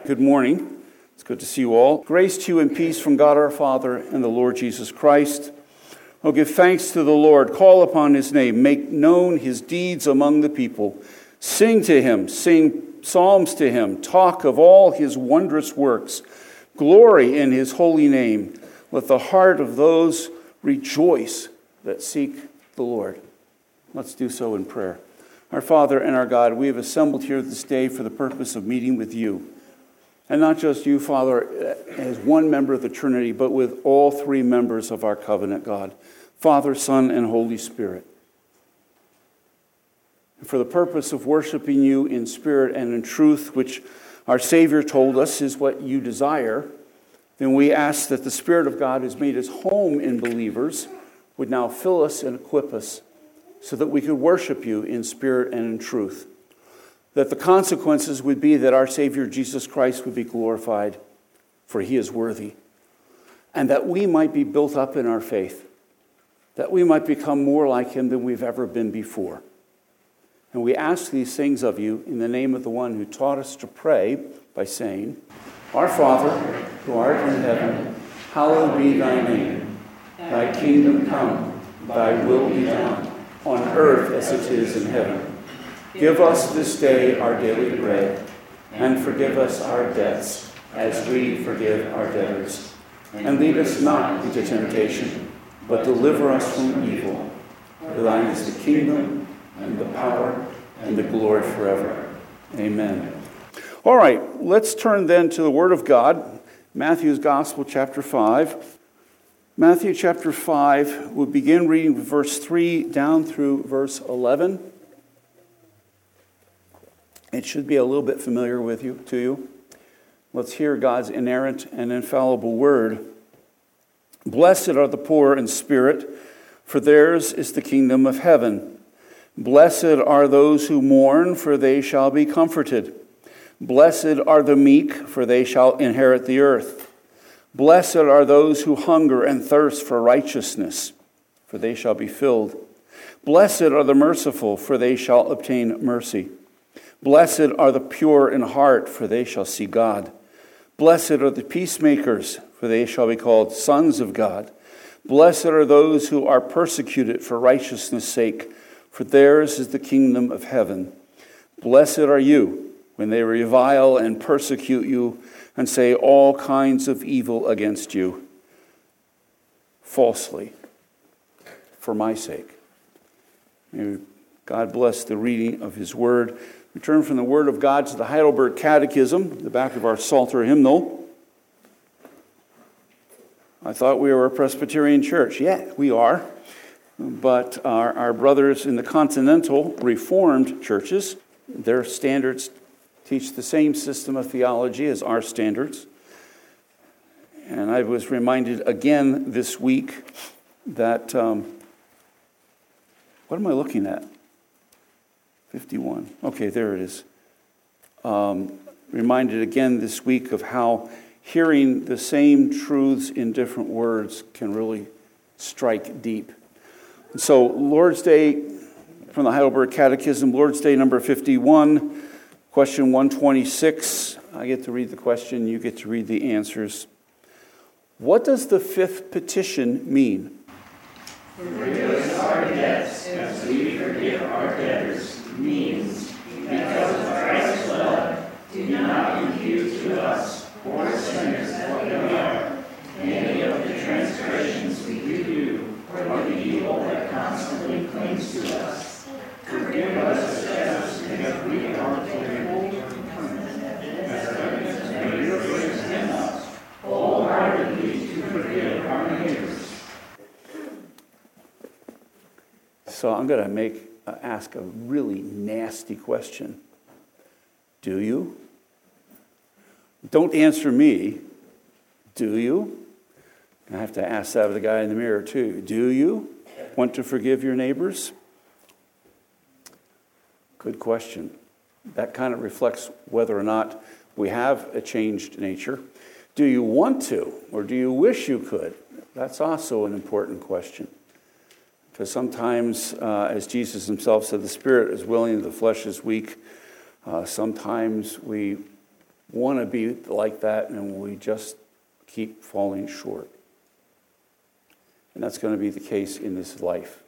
Good morning. It's good to see you all. Grace to you and peace from God our Father and the Lord Jesus Christ. Oh, give thanks to the Lord. Call upon his name. Make known his deeds among the people. Sing to him. Sing psalms to him. Talk of all his wondrous works. Glory in his holy name. Let the heart of those rejoice that seek the Lord. Let's do so in prayer. Our Father and our God, we have assembled here this day for the purpose of meeting with you. And not just you, Father, as one member of the Trinity, but with all three members of our covenant, God, Father, Son, and Holy Spirit. And for the purpose of worshiping you in spirit and in truth, which our Savior told us is what you desire, then we ask that the Spirit of God, who's made his home in believers, would now fill us and equip us so that we could worship you in spirit and in truth. That the consequences would be that our Savior Jesus Christ would be glorified, for he is worthy. And that we might be built up in our faith. That we might become more like him than we've ever been before. And we ask these things of you in the name of the one who taught us to pray by saying, Our Father, who art in heaven, hallowed be thy name. Thy kingdom come, thy will be done, on earth as it is in heaven. Give us this day our daily bread, and forgive us our debts, as we forgive our debtors. And lead us not into temptation, but deliver us from evil. For thine is the kingdom, and the power, and the glory forever. Amen. All right, let's turn then to the Word of God, Matthew's Gospel, chapter 5. Matthew chapter 5, we'll begin reading verse 3 down through verse 11. It should be a little bit familiar to you. Let's hear God's inerrant and infallible word. Blessed are the poor in spirit, for theirs is the kingdom of heaven. Blessed are those who mourn, for they shall be comforted. Blessed are the meek, for they shall inherit the earth. Blessed are those who hunger and thirst for righteousness, for they shall be filled. Blessed are the merciful, for they shall obtain mercy. Blessed are the pure in heart, for they shall see God. Blessed are the peacemakers, for they shall be called sons of God. Blessed are those who are persecuted for righteousness' sake, for theirs is the kingdom of heaven. Blessed are you when they revile and persecute you and say all kinds of evil against you, falsely, for my sake. May God bless the reading of his word. We turn from the Word of God to the Heidelberg Catechism, the back of our Psalter hymnal. I thought we were a Presbyterian church. Yeah, we are. But our brothers in the continental Reformed churches, their standards teach the same system of theology as our standards. And I was reminded again this week that, what am I looking at? 51. Okay, there it is. Reminded again this week of how hearing the same truths in different words can really strike deep. And so, Lord's Day from the Heidelberg Catechism, Lord's Day number 51, question 126. I get to read the question, you get to read the answers. What does the fifth petition mean? Forgive us our debts as we forgive our debtors. Means, because of Christ's blood, do not impute to us, poor sinners that we are, any of the transgressions we do, or the evil that constantly clings to us. Forgive us as we are forgiven, as your grace in us, wholeheartedly to forgive our neighbors. So I'm going to ask a really nasty question. Do you? Don't answer me. Do you? I have to ask that of the guy in the mirror too. Do you want to forgive your neighbors? Good question. That kind of reflects whether or not we have a changed nature. Do you want to, or do you wish you could? That's also an important question. Because sometimes, as Jesus himself said, the spirit is willing, the flesh is weak. Sometimes we want to be like that, and we just keep falling short. And that's going to be the case in this life.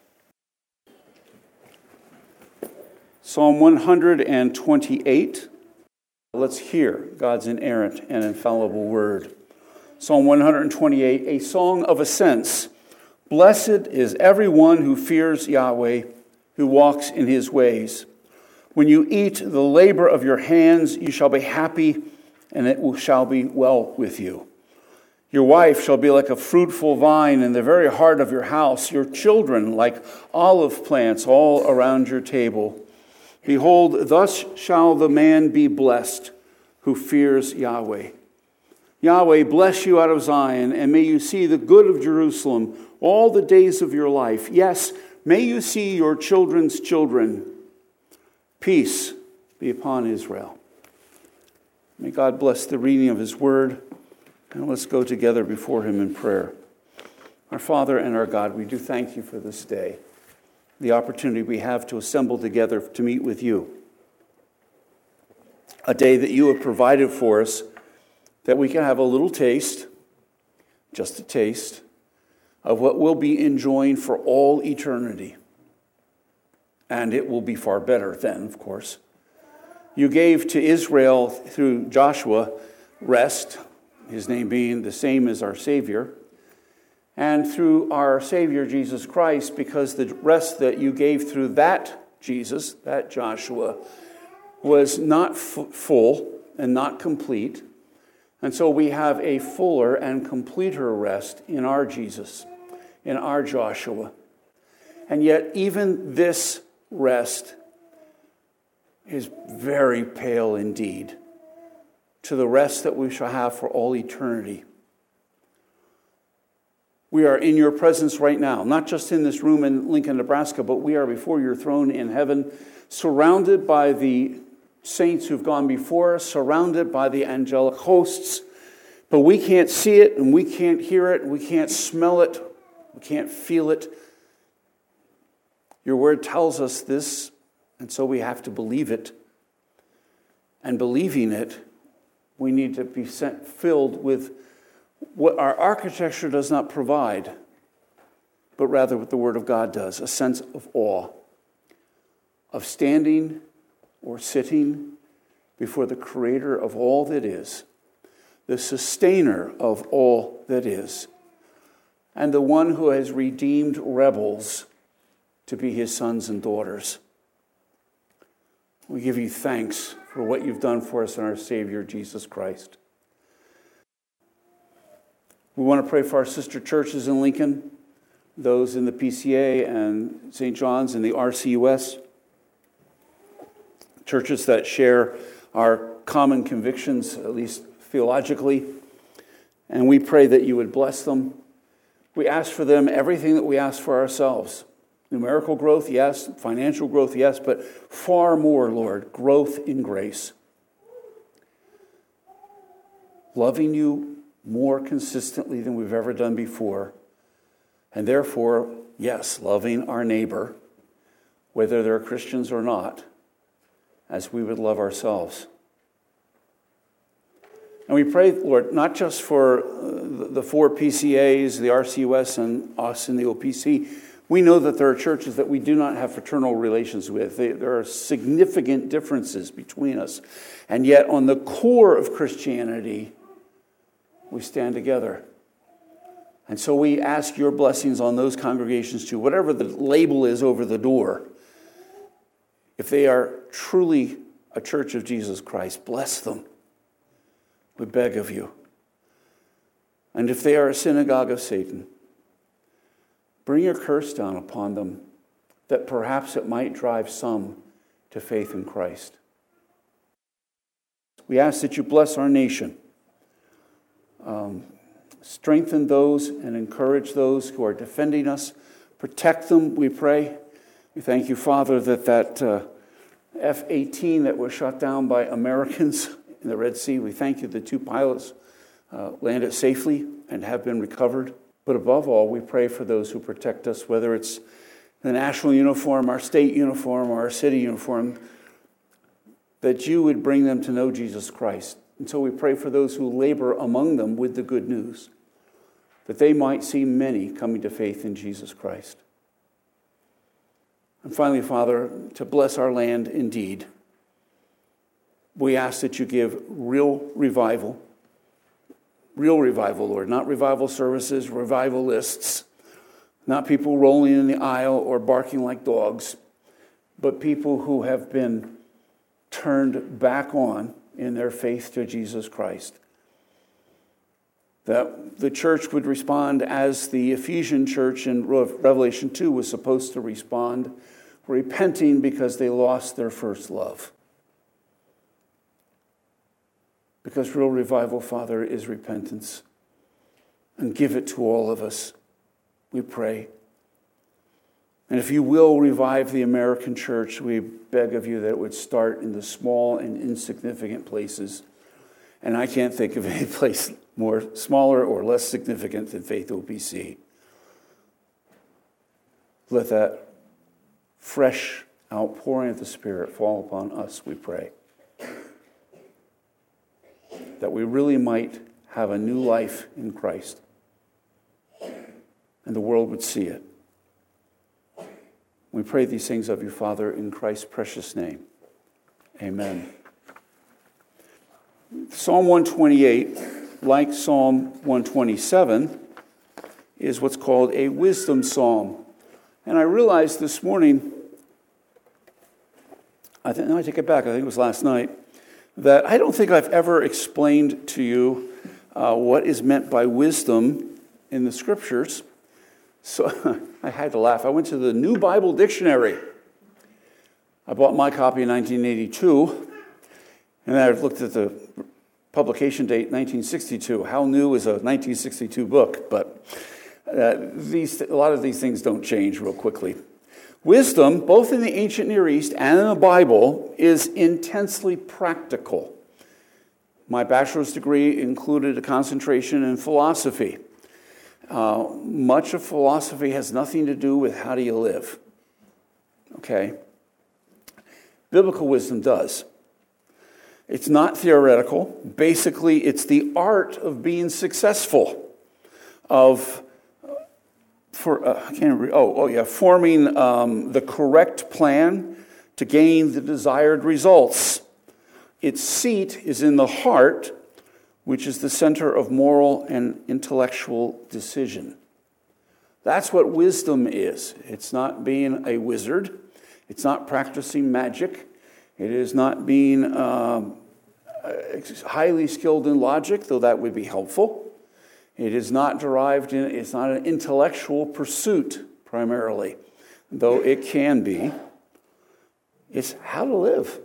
Psalm 128. Let's hear God's inerrant and infallible word. Psalm 128, a song of ascents. Blessed is everyone who fears Yahweh, who walks in his ways. When you eat the labor of your hands, you shall be happy, and it shall be well with you. Your wife shall be like a fruitful vine in the very heart of your house, your children like olive plants all around your table. Behold, thus shall the man be blessed who fears Yahweh. Yahweh, bless you out of Zion, and may you see the good of Jerusalem all the days of your life. Yes, may you see your children's children. Peace be upon Israel. May God bless the reading of his word, and let's go together before him in prayer. Our Father and our God, we do thank you for this day, the opportunity we have to assemble together to meet with you. A day that you have provided for us, that we can have a little taste, just a taste, of what we'll be enjoying for all eternity. And it will be far better then, of course. You gave to Israel through Joshua rest, his name being the same as our Savior, and through our Savior Jesus Christ, because the rest that you gave through that Jesus, that Joshua, was not full and not complete. And so we have a fuller and completer rest in our Jesus, in our Joshua. And yet even this rest is very pale indeed to the rest that we shall have for all eternity. We are in your presence right now, not just in this room in Lincoln, Nebraska, but we are before your throne in heaven, surrounded by the saints who've gone before us, surrounded by the angelic hosts, but we can't see it, and we can't hear it, and we can't smell it, we can't feel it. Your word tells us this, and so we have to believe it. And believing it, we need to be filled with what our architecture does not provide, but rather what the Word of God does, a sense of awe, of standing or sitting before the Creator of all that is, the Sustainer of all that is, and the one who has redeemed rebels to be his sons and daughters. We give you thanks for what you've done for us in our Savior, Jesus Christ. We want to pray for our sister churches in Lincoln, those in the PCA and St. John's and the RCUS, churches that share our common convictions, at least theologically, and we pray that you would bless them. We ask for them everything that we ask for ourselves. Numerical growth, yes. Financial growth, yes. But far more, Lord, growth in grace. Loving you more consistently than we've ever done before. And therefore, yes, loving our neighbor, whether they're Christians or not, as we would love ourselves. And we pray, Lord, not just for the 4 PCAs, the RCUS, and us in the OPC. We know that there are churches that we do not have fraternal relations with. There are significant differences between us. And yet, on the core of Christianity, we stand together. And so we ask your blessings on those congregations too, whatever the label is over the door. If they are truly a church of Jesus Christ, bless them. We beg of you. And if they are a synagogue of Satan, bring your curse down upon them, that perhaps it might drive some to faith in Christ. We ask that you bless our nation. Strengthen those and encourage those who are defending us. Protect them, we pray. We thank you, Father, that F-18 that was shot down by Americans in the Red Sea, we thank you the 2 pilots landed safely and have been recovered. But above all, we pray for those who protect us, whether it's the national uniform, our state uniform, or our city uniform, that you would bring them to know Jesus Christ, And so we pray for those who labor among them with the good news, that they might see many coming to faith in Jesus Christ. And finally, Father, to bless our land indeed, we ask that you give real revival, Lord, not revival services, revivalists, not people rolling in the aisle or barking like dogs, but people who have been turned back on in their faith to Jesus Christ. That the church would respond as the Ephesian church in Revelation 2 was supposed to respond, repenting because they lost their first love. Because real revival, Father, is repentance. And give it to all of us, we pray. And if you will revive the American church, we beg of you that it would start in the small and insignificant places. And I can't think of any place more smaller or less significant than Faith OPC. Let that fresh outpouring of the Spirit fall upon us, we pray. That we really might have a new life in Christ. And the world would see it. We pray these things of you, Father, in Christ's precious name. Amen. Psalm 128, like Psalm 127, is what's called a wisdom psalm. And I realized this morning, I take it back, I think it was last night, that I don't think I've ever explained to you what is meant by wisdom in the Scriptures. So I had to laugh. I went to the New Bible Dictionary. I bought my copy in 1982, and I looked at the publication date, 1962. How new is a 1962 book? But a lot of these things don't change real quickly. Wisdom, both in the ancient Near East and in the Bible, is intensely practical. My bachelor's degree included a concentration in philosophy. Much of philosophy has nothing to do with how do you live. Okay? Biblical wisdom does. It's not theoretical. Basically, it's the art of being successful, forming the correct plan to gain the desired results. Its seat is in the heart, which is the center of moral and intellectual decision. That's what wisdom is. It's not being a wizard. It's not practicing magic. It is not being highly skilled in logic, though that would be helpful. It is not it's not an intellectual pursuit primarily, though it can be. It's how to live.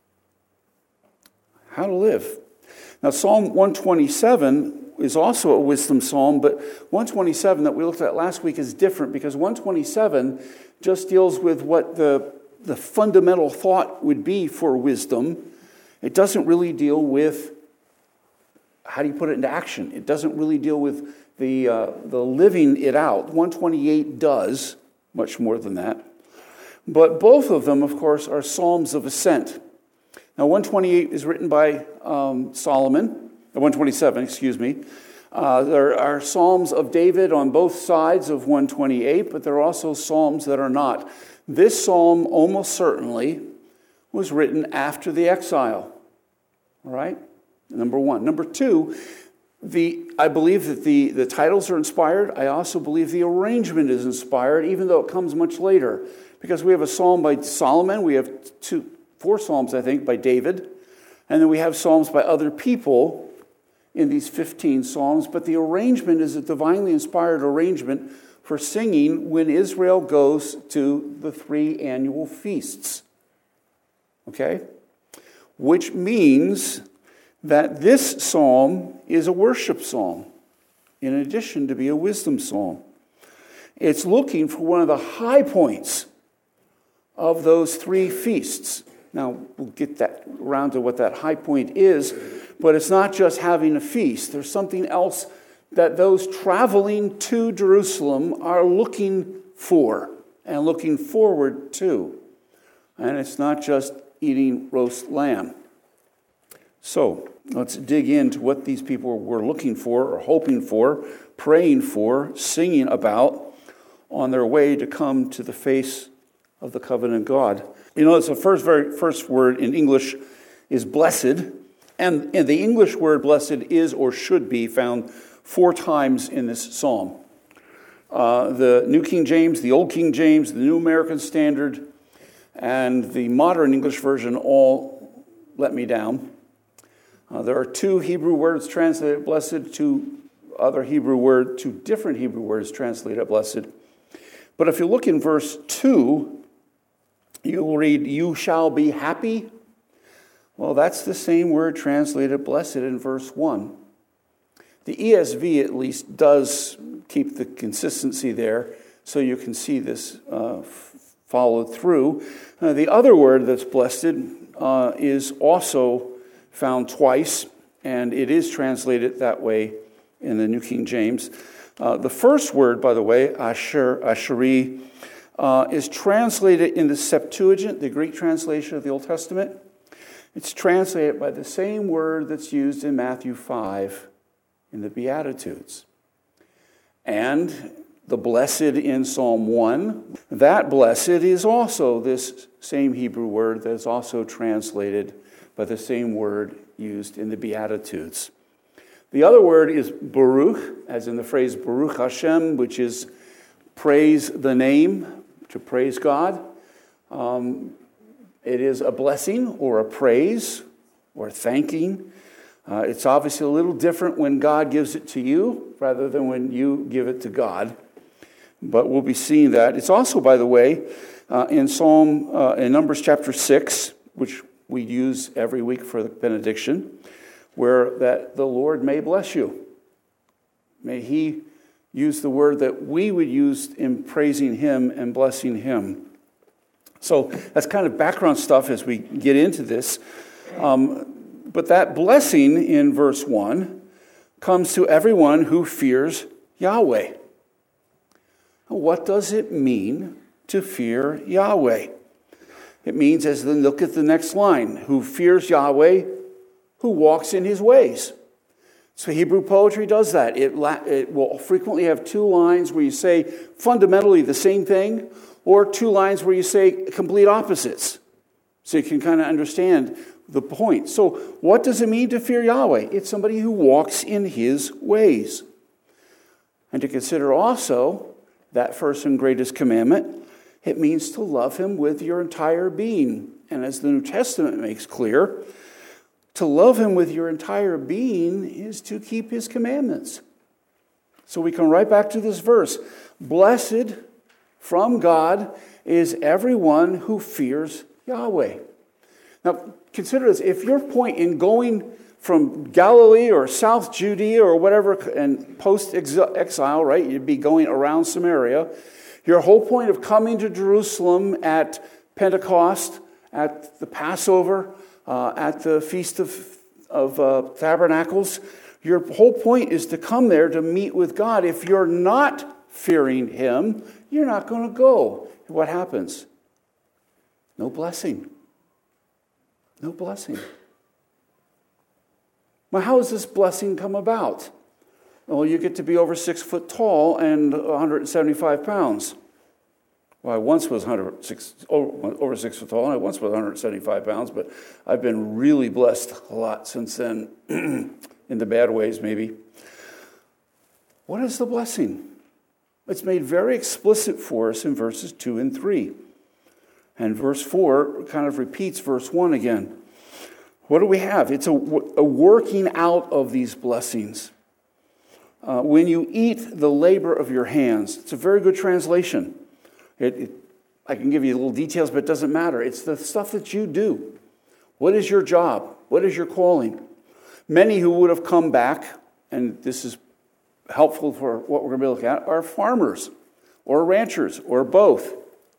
How to live. Now, Psalm 127 is also a wisdom psalm, but 127 that we looked at last week is different because 127 just deals with what the fundamental thought would be for wisdom. It doesn't really deal with how do you put it into action. It doesn't really deal with the living it out. 128 does much more than that. But both of them, of course, are psalms of ascent. Now, 128 is written by Solomon, 127, excuse me. There are psalms of David on both sides of 128, but there are also psalms that are not. This psalm almost certainly was written after the exile. All right? Number one. Number two, I believe that the titles are inspired. I also believe the arrangement is inspired, even though it comes much later. Because we have a psalm by Solomon, we have 4 psalms, I think, by David, and then we have psalms by other people in these 15 psalms, but the arrangement is a divinely inspired arrangement for singing when Israel goes to the 3 annual feasts. Okay? Which means that this psalm is a worship psalm, in addition to be a wisdom psalm. It's looking for one of the high points of those 3 feasts. Now, we'll get around to what that high point is, but it's not just having a feast. There's something else that those traveling to Jerusalem are looking for and looking forward to. And it's not just eating roast lamb. So, Let's dig into what these people were looking for or hoping for, praying for, singing about on their way to come to the face of the covenant God. You know, it's the very first word in English is blessed, and the English word blessed is or should be found 4 times in this psalm. The New King James, the Old King James, the New American Standard, and the modern English version all let me down. There are 2 Hebrew words translated blessed, 2 different Hebrew words translated blessed. But if you look in verse 2, you will read, "You shall be happy." Well, that's the same word translated blessed in verse 1. The ESV, at least, does keep the consistency there, so you can see this followed through. The other word that's blessed is also found twice, and it is translated that way in the New King James. The first word, by the way, asheri, is translated in the Septuagint, the Greek translation of the Old Testament. It's translated by the same word that's used in Matthew 5 in the Beatitudes. And the blessed in Psalm 1, that blessed is also this same Hebrew word that is also translated by the same word used in the Beatitudes. The other word is Baruch, as in the phrase Baruch Hashem, which is praise the name, to praise God. It is a blessing or a praise or thanking. It's obviously a little different when God gives it to you rather than when you give it to God. But we'll be seeing that. It's also, by the way, in Numbers chapter 6, which we use every week for the benediction, where that the Lord may bless you. May He use the word that we would use in praising Him and blessing Him. So that's kind of background stuff as we get into this. But that blessing in verse 1 comes to everyone who fears Yahweh. What does it mean to fear Yahweh? It means, as then look at the next line, who fears Yahweh, who walks in His ways. So Hebrew poetry does that. It will frequently have 2 lines where you say fundamentally the same thing, or 2 lines where you say complete opposites. So you can kind of understand the point. So what does it mean to fear Yahweh? It's somebody who walks in His ways. And to consider also that first and greatest commandment, it means to love Him with your entire being. And as the New Testament makes clear, to love Him with your entire being is to keep His commandments. So we come right back to this verse. Blessed from God is everyone who fears Yahweh. Now, consider this. If your point in going from Galilee or South Judea or whatever, and post-exile, right, you'd be going around Samaria, your whole point of coming to Jerusalem at Pentecost, at the Passover, at the Feast of Tabernacles, your whole point is to come there to meet with God. If you're not fearing Him, you're not going to go. What happens? No blessing. No blessing. Well, how does this blessing come about? Well, you get to be over 6 foot tall and 175 pounds. Well, I once was over 6 foot tall, and I once was 175 pounds, but I've been really blessed a lot since then, in the bad ways maybe. What is the blessing? It's made very explicit for us in verses 2 and 3. And verse 4 kind of repeats verse 1 again. What do we have? It's a working out of these blessings. When you eat the labor of your hands. It's a very good translation. I can give you little details, but it doesn't matter. It's the stuff that you do. What is your job? What is your calling? Many who would have come back, and this is helpful for what we're going to be looking at, are farmers or ranchers or both.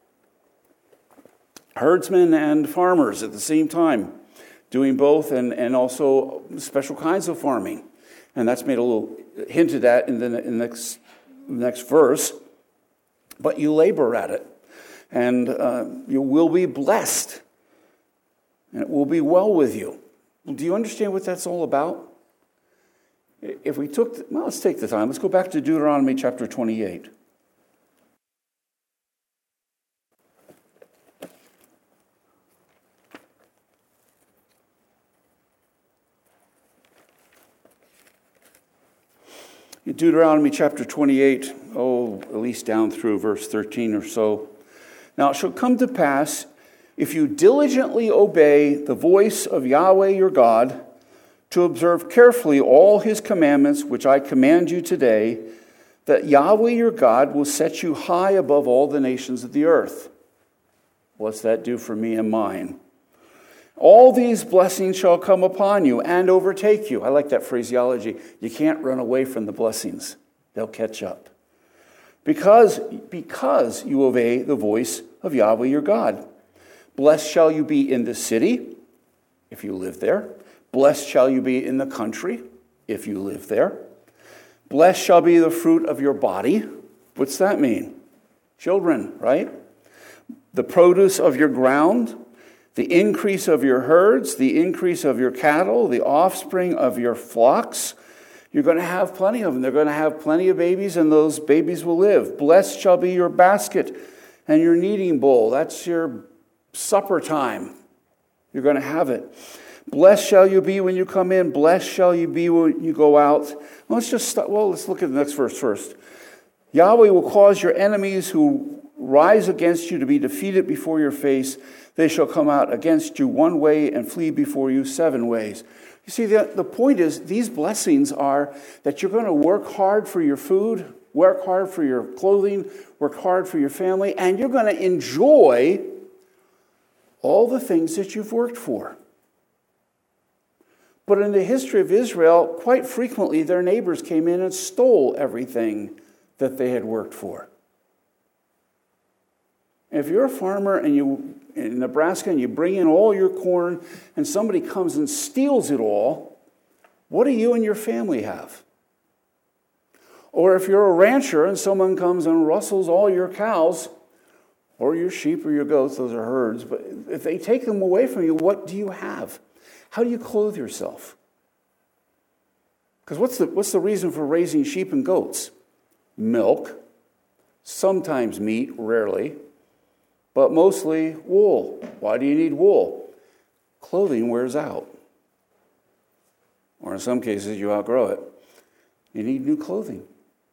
Herdsmen and farmers at the same time, doing both, and also special kinds of farming. And that's made a little hinted at in the next verse. But you labor at it, and you will be blessed, and it will be well with you. Do you understand what that's all about? If we let's take the time. Let's go back to Deuteronomy chapter 28. In Deuteronomy chapter 28, at least down through verse 13 or so. Now it shall come to pass, if you diligently obey the voice of Yahweh your God, to observe carefully all his commandments which I command you today, that Yahweh your God will set you high above all the nations of the earth. What's that do for me and mine? All these blessings shall come upon you and overtake you. I like that phraseology. You can't run away from the blessings. They'll catch up. Because you obey the voice of Yahweh your God. Blessed shall you be in the city, if you live there. Blessed shall you be in the country, if you live there. Blessed shall be the fruit of your body. What's that mean? Children, right? The produce of your ground, the increase of your herds, the increase of your cattle, the offspring of your flocks. You're going to have plenty of them. They're going to have plenty of babies, and those babies will live. Blessed shall be your basket and your kneading bowl. That's your supper time. You're going to have it. Blessed shall you be when you come in. Blessed shall you be when you go out. Let's look at the next verse first. Yahweh will cause your enemies who rise against you to be defeated before your face. They shall come out against you one way and flee before you 7 ways. You see, the point is, these blessings are that you're going to work hard for your food, work hard for your clothing, work hard for your family, and you're going to enjoy all the things that you've worked for. But in the history of Israel, quite frequently, their neighbors came in and stole everything that they had worked for. If you're a farmer and in Nebraska and you bring in all your corn and somebody comes and steals it all, what do you and your family have? Or if you're a rancher and someone comes and rustles all your cows or your sheep or your goats, those are herds, but if they take them away from you, what do you have? How do you clothe yourself? Because what's the reason for raising sheep and goats? Milk, sometimes meat, rarely, but mostly wool. Why do you need wool? Clothing wears out. Or in some cases, you outgrow it. You need new clothing.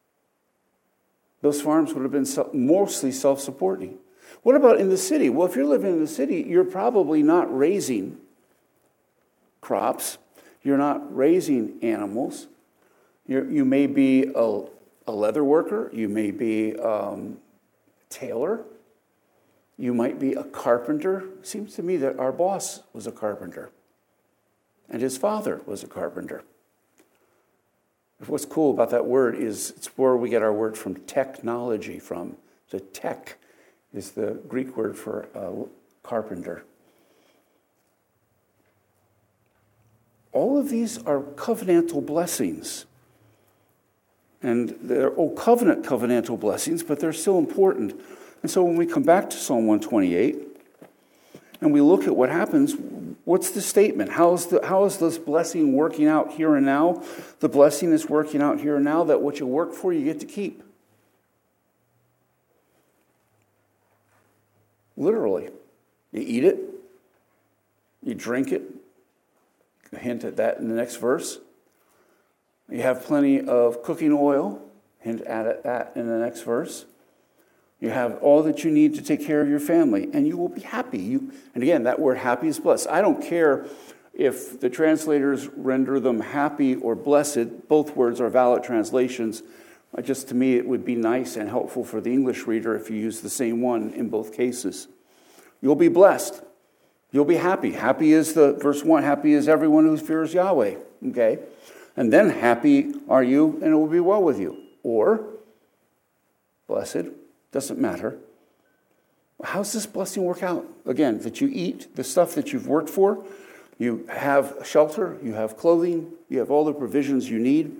Those farms would have been mostly self-supporting. What about in the city? Well, if you're living in the city, you're probably not raising crops. You're not raising animals. You may be a leather worker. You may be a tailor. You might be a carpenter. It seems to me that our boss was a carpenter. And his father was a carpenter. What's cool about that word is it's where we get our word from technology from. The tech is the Greek word for carpenter. All of these are covenantal blessings. And they're covenantal blessings, but they're still important. And so when we come back to Psalm 128 and we look at what happens, what's the statement? How is this blessing working out here and now? The blessing is working out here and now that what you work for, you get to keep. Literally. You eat it. You drink it. A hint at that in the next verse. You have plenty of cooking oil. Hint at that in the next verse. You have all that you need to take care of your family, and you will be happy. And again, that word happy is blessed. I don't care if the translators render them happy or blessed. Both words are valid translations. Just to me, it would be nice and helpful for the English reader if you use the same one in both cases. You'll be blessed. You'll be happy. Happy is verse 1, happy is everyone who fears Yahweh. Okay? And then happy are you, and it will be well with you. Or, blessed, doesn't matter. How's this blessing work out? Again, that you eat the stuff that you've worked for, you have shelter, you have clothing, you have all the provisions you need.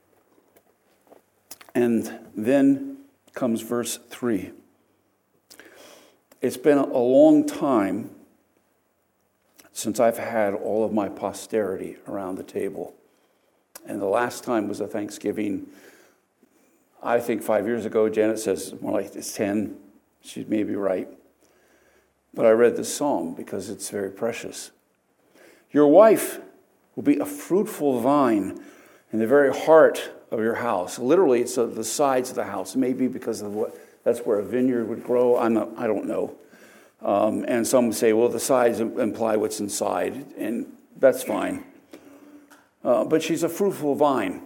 And then comes verse 3. It's been a long time since I've had all of my posterity around the table. And the last time was a Thanksgiving, I think 5 years ago. Janet says more like it's 10. She may be right. But I read this psalm because it's very precious. Your wife will be a fruitful vine in the very heart of your house. Literally, it's the sides of the house. Maybe because of that's where a vineyard would grow. I don't know. And some say, well, the sides imply what's inside, and that's fine. But she's a fruitful vine.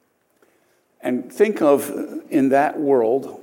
And think of, in that world,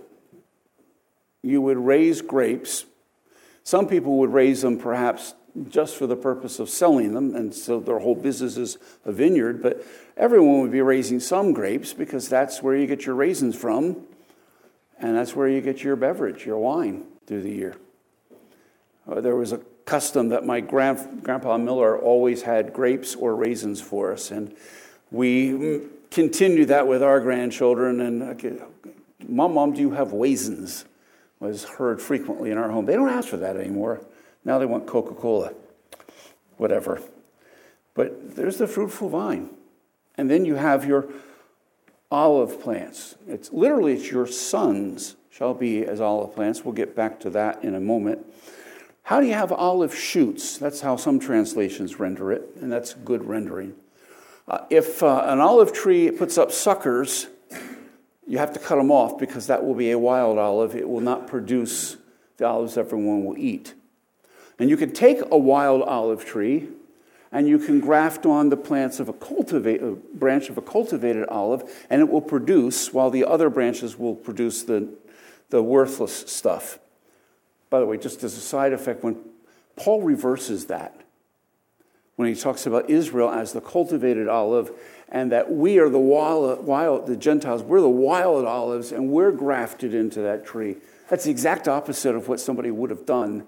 you would raise grapes. Some people would raise them perhaps just for the purpose of selling them, and so their whole business is a vineyard. But everyone would be raising some grapes because that's where you get your raisins from, and that's where you get your beverage, your wine, through the year. There was a custom that my Grandpa Miller always had grapes or raisins for us, and we continued that with our grandchildren. And Mom, do you have raisins? Was heard frequently in our home. They don't ask for that anymore. Now they want Coca-Cola, whatever. But there's the fruitful vine. And then you have your olive plants. It's your sons shall be as olive plants. We'll get back to that in a moment. How do you have olive shoots? That's how some translations render it, and that's good rendering. If an olive tree puts up suckers, you have to cut them off because that will be a wild olive. It will not produce the olives everyone will eat. And you can take a wild olive tree and you can graft on the plants of a branch of a cultivated olive, and it will produce, while the other branches will produce the worthless stuff. By the way, just as a side effect, when Paul reverses that, when he talks about Israel as the cultivated olive, and that we are the Gentiles, we're the wild olives, and we're grafted into that tree. That's the exact opposite of what somebody would have done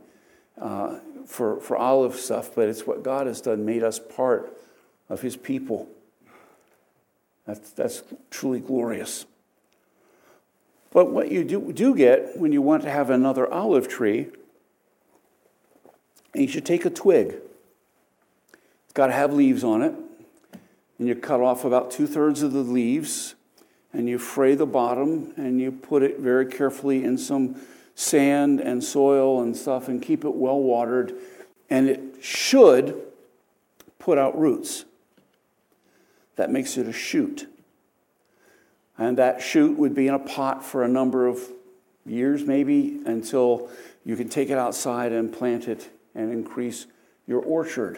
for olive stuff, but it's what God has done, made us part of his people. That's truly glorious. But what you do get when you want to have another olive tree, you should take a twig. It's got to have leaves on it. And you cut off about 2/3 of the leaves, and you fray the bottom, and you put it very carefully in some sand and soil and stuff, and keep it well watered, and it should put out roots. That makes it a shoot. And that shoot would be in a pot for a number of years, maybe, until you can take it outside and plant it and increase your orchard.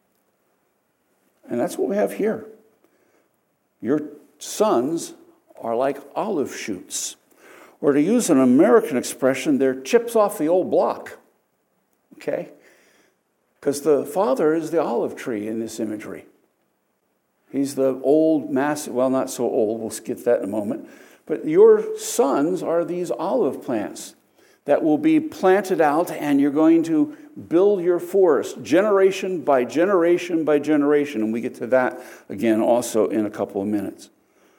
And that's what we have here. Your sons are like olive shoots. Or to use an American expression, they're chips off the old block. Okay? Because the father is the olive tree in this imagery. He's the old, massive, well, not so old, we'll get that in a moment. But your sons are these olive plants that will be planted out, and you're going to build your forest generation by generation by generation. And we get to that again also in a couple of minutes.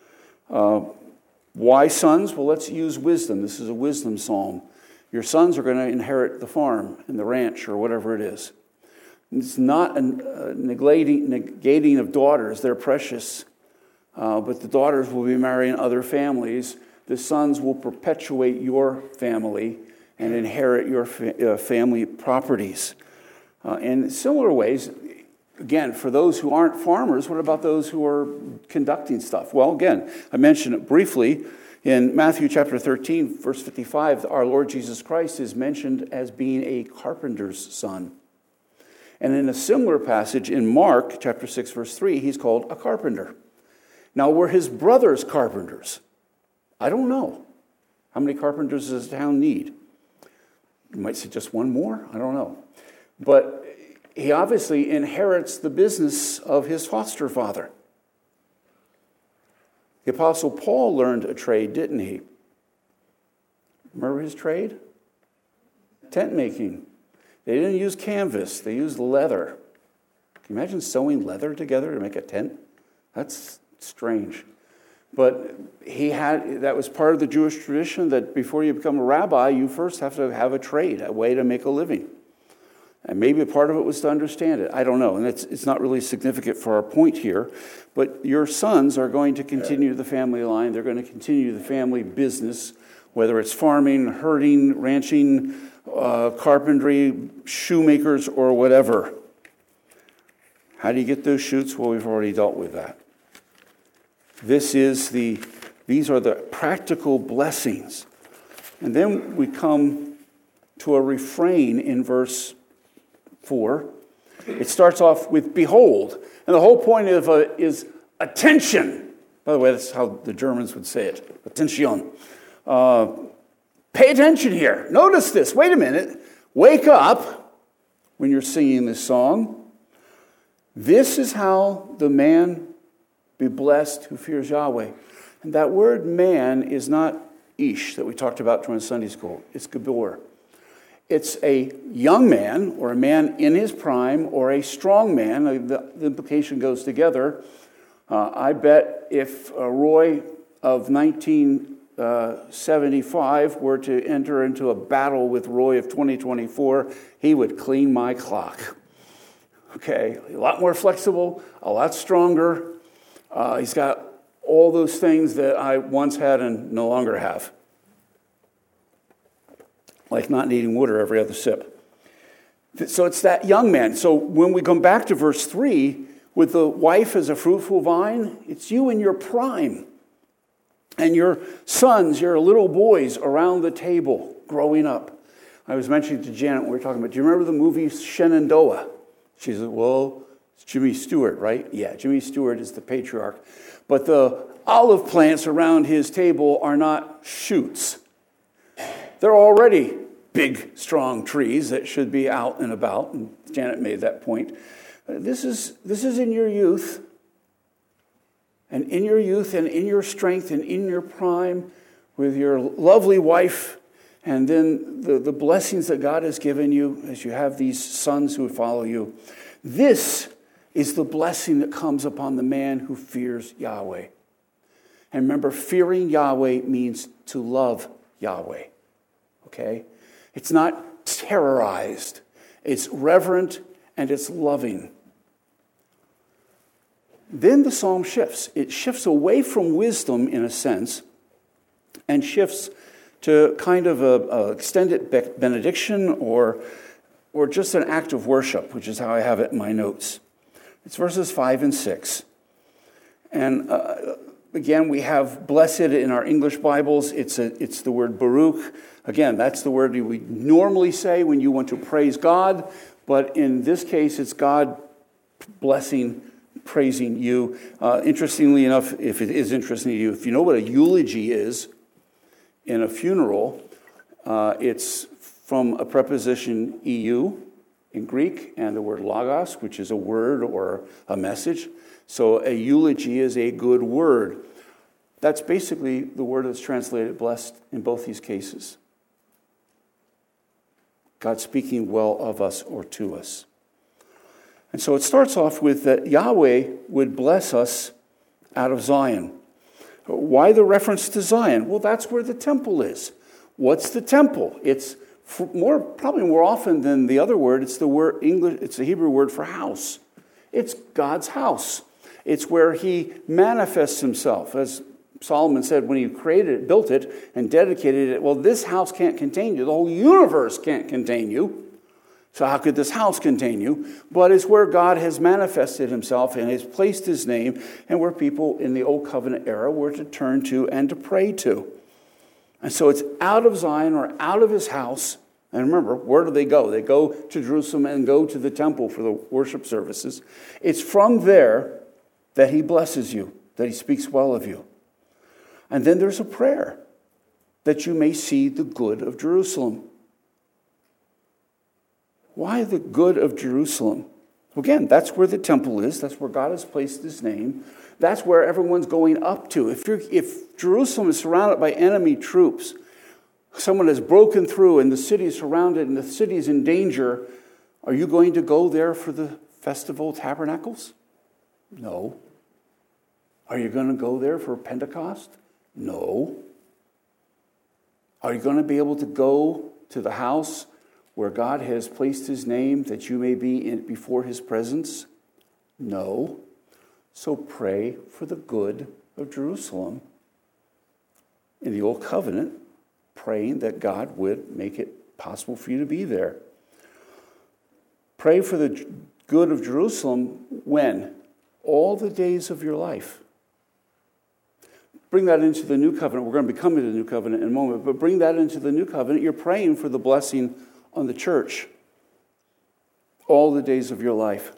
Why sons? Well, let's use wisdom. This is a wisdom psalm. Your sons are going to inherit the farm and the ranch or whatever it is. It's not a negating of daughters. They're precious. But the daughters will be marrying other families. The sons will perpetuate your family and inherit your family properties. In similar ways, again, for those who aren't farmers, what about those who are conducting stuff? Well, again, I mentioned it briefly. In Matthew chapter 13, verse 55, our Lord Jesus Christ is mentioned as being a carpenter's son. And in a similar passage in Mark chapter 6, verse 3, he's called a carpenter. Now, were his brothers carpenters? I don't know. How many carpenters does the town need? You might say just one more? I don't know. But he obviously inherits the business of his foster father. The Apostle Paul learned a trade, didn't he? Remember his trade? Tent making. They didn't use canvas. They used leather. Can you imagine sewing leather together to make a tent? That's strange. But that was part of the Jewish tradition that before you become a rabbi, you first have to have a trade, a way to make a living. And maybe a part of it was to understand it. I don't know. And it's not really significant for our point here. But your sons are going to continue the family line. They're going to continue the family business, whether it's farming, herding, ranching, carpentry, shoemakers, or whatever. How do you get those shoots? Well, we've already dealt with that. These are the practical blessings. And then we come to a refrain in verse 4. It starts off with behold. And the whole point of is attention. By the way, that's how the Germans would say it. Attention. Pay attention here. Notice this. Wait a minute. Wake up when you're singing this song. This is how the man be blessed who fears Yahweh. And that word man is not ish that we talked about during Sunday school. It's gabor. It's a young man or a man in his prime or a strong man. The implication goes together. I bet if Roy of 1975 were to enter into a battle with Roy of 2024, he would clean my clock. Okay, a lot more flexible, a lot stronger. He's got all those things that I once had and no longer have. Like not needing water every other sip. So it's that young man. So when we come back to verse 3, with the wife as a fruitful vine, it's you in your prime. And your sons, your little boys around the table growing up. I was mentioning to Janet when we were talking about, do you remember the movie Shenandoah? She said, well, it's Jimmy Stewart, right? Yeah, Jimmy Stewart is the patriarch. But the olive plants around his table are not shoots. They're already big, strong trees that should be out and about. And Janet made that point. This is in your youth. And in your youth and in your strength and in your prime with your lovely wife and then the blessings that God has given you as you have these sons who follow you. This is the blessing that comes upon the man who fears Yahweh. And remember, fearing Yahweh means to love Yahweh. Okay? It's not terrorized. It's reverent and it's loving. Then the psalm shifts. It shifts away from wisdom, in a sense, and shifts to kind of a extended benediction or just an act of worship, which is how I have it in my notes. It's verses 5 and 6. And again, we have blessed in our English Bibles. It's the word Baruch. Again, that's the word we normally say when you want to praise God. But in this case, it's God blessing, praising you. Interestingly enough, if it is interesting to you, if you know what a eulogy is in a funeral, it's from a preposition eu in Greek and the word logos, which is a word or a message. So a eulogy is a good word. That's basically the word that's translated blessed in both these cases. God speaking well of us or to us. And so it starts off with that Yahweh would bless us out of Zion. Why the reference to Zion? Well, that's where the temple is. What's the temple? It's probably more often than the other word. It's the word English. It's the Hebrew word for house. It's God's house. It's where He manifests Himself, as Solomon said when he created it, built it, and dedicated it. Well, this house can't contain you. The whole universe can't contain you. So how could this house contain you? But it's where God has manifested Himself and has placed His name, and where people in the Old Covenant era were to turn to and to pray to. And so it's out of Zion or out of His house. And remember, where do they go? They go to Jerusalem and go to the temple for the worship services. It's from there that He blesses you, that He speaks well of you. And then there's a prayer that you may see the good of Jerusalem. Why the good of Jerusalem? Again, that's where the temple is. That's where God has placed His name. That's where everyone's going up to. If Jerusalem is surrounded by enemy troops, someone has broken through and the city is surrounded and the city is in danger, are you going to go there for the Festival of Tabernacles? No. Are you going to go there for Pentecost? No. Are you going to be able to go to the house where God has placed his name that you may be before his presence? No. So pray for the good of Jerusalem. In the Old Covenant, praying that God would make it possible for you to be there. Pray for the good of Jerusalem when? All the days of your life. Bring that into the New Covenant. We're going to be coming to the New Covenant in a moment, but bring that into the New Covenant. You're praying for the blessing on the church all the days of your life.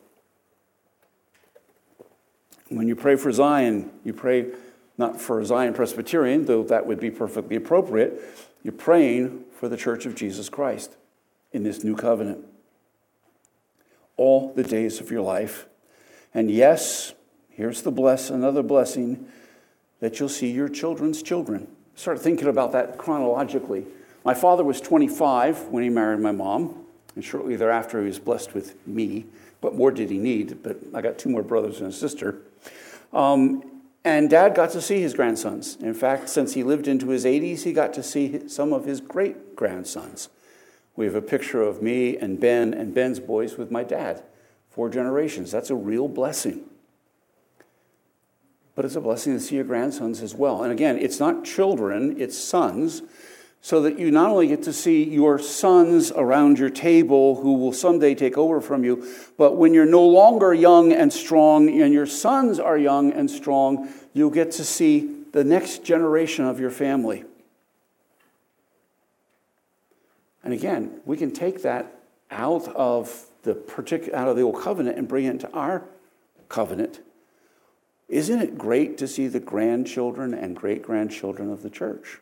When you pray for Zion, you pray not for Zion Presbyterian, though that would be perfectly appropriate. You're praying for the Church of Jesus Christ in this New Covenant all the days of your life. And yes, here's another blessing, that you'll see your children's children. Start thinking about that chronologically. My father was 25 when he married my mom, and shortly thereafter he was blessed with me. What more did he need? But I got 2 more brothers and a sister. And Dad got to see his grandsons. In fact, since he lived into his 80s, he got to see some of his great-grandsons. We have a picture of me and Ben's boys with my dad. 4 generations. That's a real blessing. But it's a blessing to see your grandsons as well. And again, it's not children, it's sons, so that you not only get to see your sons around your table who will someday take over from you, but when you're no longer young and strong and your sons are young and strong, you'll get to see the next generation of your family. And again, we can take that out of the Old Covenant and bring it into our covenant. Isn't it great to see the grandchildren and great-grandchildren of the church?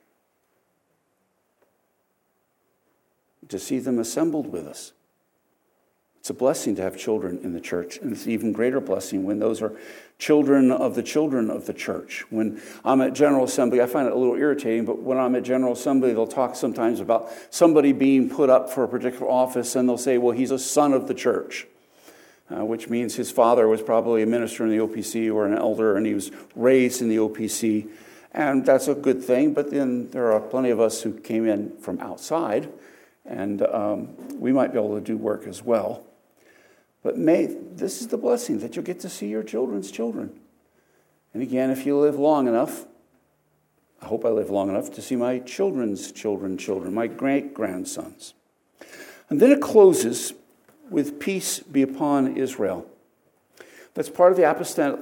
To see them assembled with us. It's a blessing to have children in the church, and it's an even greater blessing when those are children of the church. When I'm at General Assembly, I find it a little irritating, but when I'm at General Assembly, they'll talk sometimes about somebody being put up for a particular office, and they'll say, well, he's a son of the church, which means his father was probably a minister in the OPC or an elder, and he was raised in the OPC, and that's a good thing, but then there are plenty of us who came in from outside, and we might be able to do work as well. But this is the blessing, that you'll get to see your children's children. And again, if you live long enough, I hope I live long enough to see my children's children, my great-grandsons. And then it closes with peace be upon Israel. That's part of the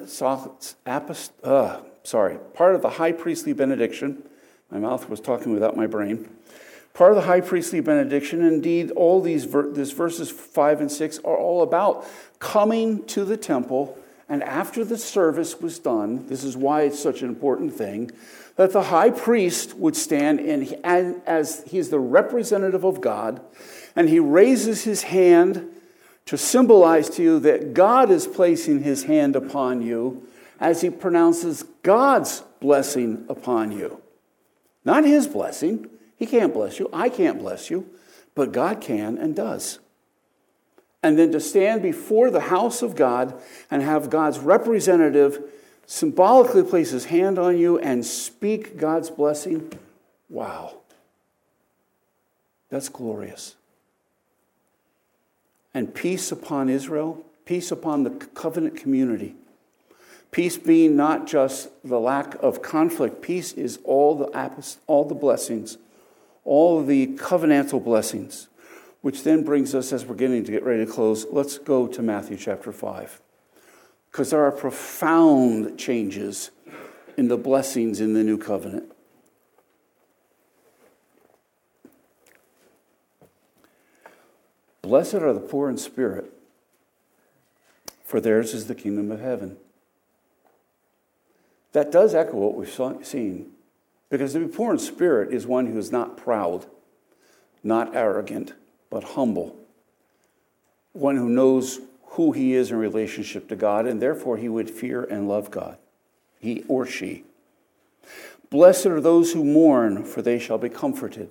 part of the high priestly benediction. My mouth was talking without my brain. Part of the high priestly benediction, indeed, all these verses 5 and 6 are all about coming to the temple, and after the service was done, this is why it's such an important thing, that the high priest would stand as he's the representative of God, and he raises his hand to symbolize to you that God is placing his hand upon you as he pronounces God's blessing upon you. Not his blessing. He can't bless you. I can't bless you. But God can and does. And then to stand before the house of God and have God's representative symbolically place his hand on you and speak God's blessing, wow. That's glorious. And peace upon Israel, peace upon the covenant community. Peace being not just the lack of conflict. Peace is all the blessings, all the covenantal blessings, which then brings us, as we're getting to get ready to close, let's go to Matthew chapter 5. Because there are profound changes in the blessings in the new covenant. Blessed are the poor in spirit, for theirs is the kingdom of heaven. That does echo what we've seen. Because to be poor in spirit is one who is not proud, not arrogant, but humble. One who knows who he is in relationship to God, and therefore he would fear and love God, he or she. Blessed are those who mourn, for they shall be comforted.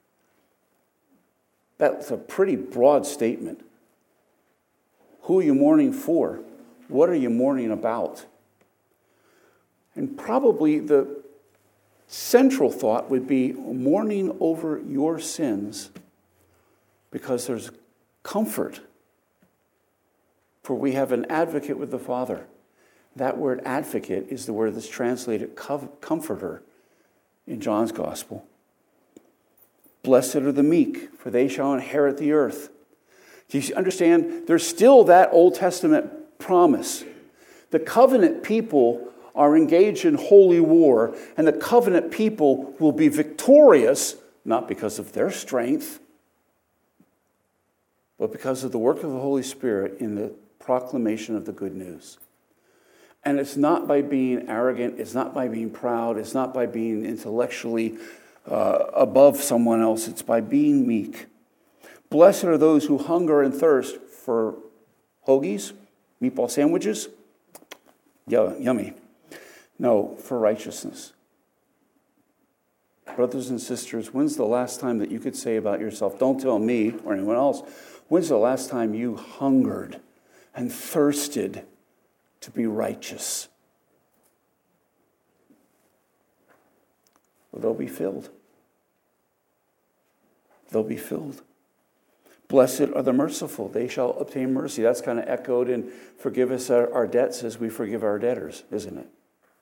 That's a pretty broad statement. Who are you mourning for? What are you mourning about? And probably the central thought would be mourning over your sins, because there's comfort. For we have an advocate with the Father. That word advocate is the word that's translated comforter in John's Gospel. Blessed are the meek, for they shall inherit the earth. Do you understand? There's still that Old Testament promise. The covenant people are engaged in holy war, and the covenant people will be victorious, not because of their strength, but because of the work of the Holy Spirit in the proclamation of the good news. And it's not by being arrogant, it's not by being proud, it's not by being intellectually above someone else, it's by being meek. Blessed are those who hunger and thirst for hoagies, meatball sandwiches. Yummy. No, for righteousness. Brothers and sisters, when's the last time that you could say about yourself, don't tell me or anyone else, when's the last time you hungered and thirsted to be righteous? Well, they'll be filled. They'll be filled. Blessed are the merciful, they shall obtain mercy. That's kind of echoed in forgive us our debts as we forgive our debtors, isn't it?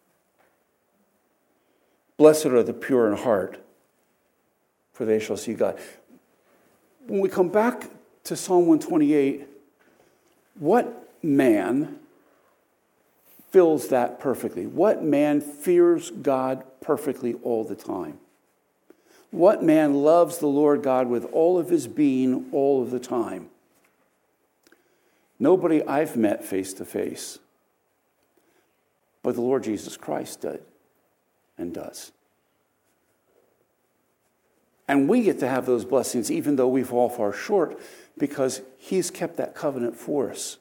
Blessed are the pure in heart, for they shall see God. When we come back to Psalm 128, what man fills that perfectly? What man fears God perfectly all the time? What man loves the Lord God with all of his being all of the time? Nobody I've met face to face, but the Lord Jesus Christ did and does. And we get to have those blessings even though we fall far short, because he's kept that covenant for us.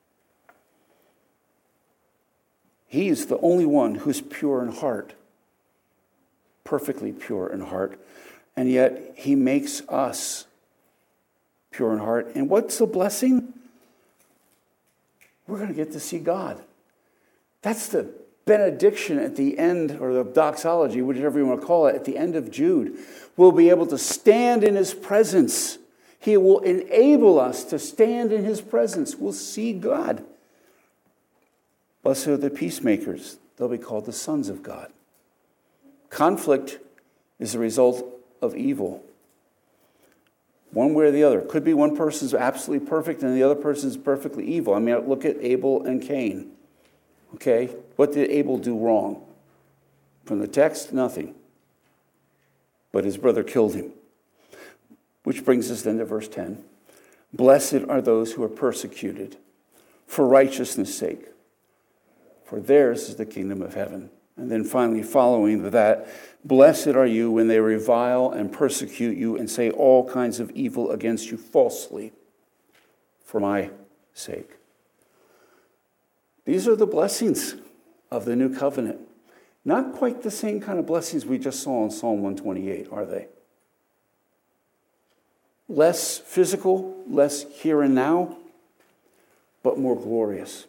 He is the only one who's pure in heart, perfectly pure in heart, and yet he makes us pure in heart. And what's the blessing? We're going to get to see God. That's the benediction at the end, or the doxology, whichever you want to call it, at the end of Jude. We'll be able to stand in his presence. He will enable us to stand in his presence. We'll see God. Blessed are the peacemakers. They'll be called the sons of God. Conflict is the result of evil. One way or the other. Could be one person's absolutely perfect and the other person's perfectly evil. I mean, look at Abel and Cain. Okay? What did Abel do wrong? From the text, nothing. But his brother killed him. Which brings us then to verse 10. Blessed are those who are persecuted for righteousness' sake, for theirs is the kingdom of heaven. And then finally, following that, blessed are you when they revile and persecute you and say all kinds of evil against you falsely for my sake. These are the blessings of the new covenant. Not quite the same kind of blessings we just saw in Psalm 128, are they? Less physical, less here and now, but more glorious.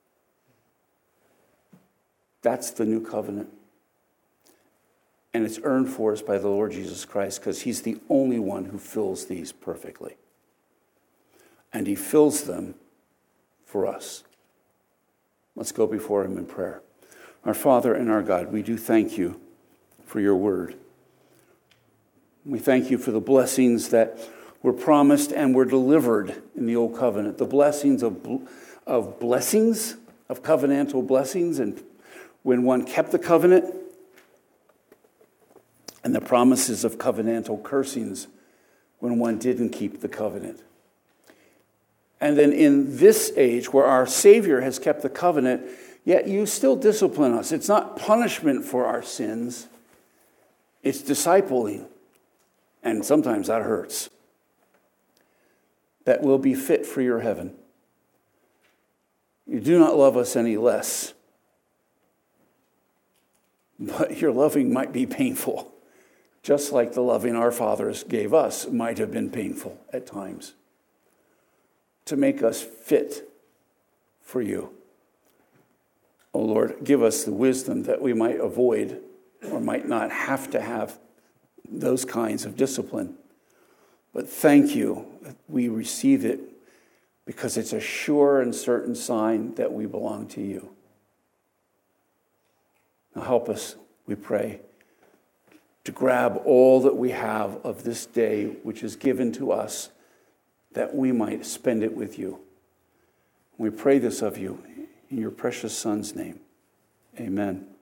That's the new covenant. And it's earned for us by the Lord Jesus Christ, because he's the only one who fills these perfectly. And he fills them for us. Let's go before him in prayer. Our Father and our God, we do thank you for your word. We thank you for the blessings that were promised and were delivered in the old covenant. The blessings of blessings, of covenantal blessings, and when one kept the covenant, and the promises of covenantal cursings when one didn't keep the covenant. And then in this age where our Savior has kept the covenant, yet you still discipline us. It's not punishment for our sins. It's discipling. And sometimes that hurts. That we'll be fit for your heaven. You do not love us any less. But your loving might be painful. Just like the loving our fathers gave us might have been painful at times. To make us fit for you. Oh Lord, give us the wisdom that we might avoid or might not have to have those kinds of discipline. But thank you that we receive it because it's a sure and certain sign that we belong to you. Now help us, we pray, to grab all that we have of this day which is given to us, that we might spend it with you. We pray this of you in your precious Son's name. Amen.